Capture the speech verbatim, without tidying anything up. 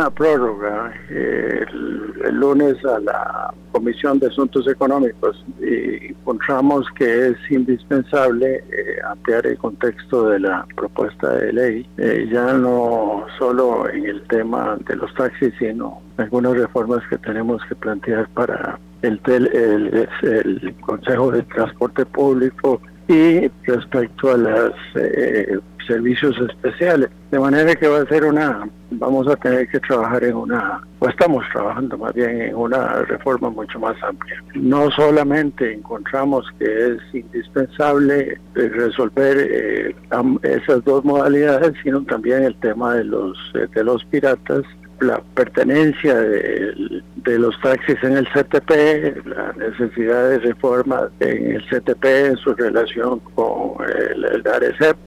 una prórroga eh, el, el lunes a la Comisión de Asuntos Económicos y encontramos que es indispensable eh, ampliar el contexto de la propuesta de ley, eh, ya no solo en el tema de los taxis, sino algunas reformas que tenemos que plantear para el, tel, el, el Consejo de Transporte Público y respecto a los eh, servicios especiales. De manera que va a ser una, vamos a tener que trabajar en una, o estamos trabajando más bien en una reforma mucho más amplia. No solamente encontramos que es indispensable resolver eh, esas dos modalidades, sino también el tema de los, de los piratas, la pertenencia de, de los taxis en el C T P, la necesidad de reforma en el C T P en su relación con el, el ARECEP,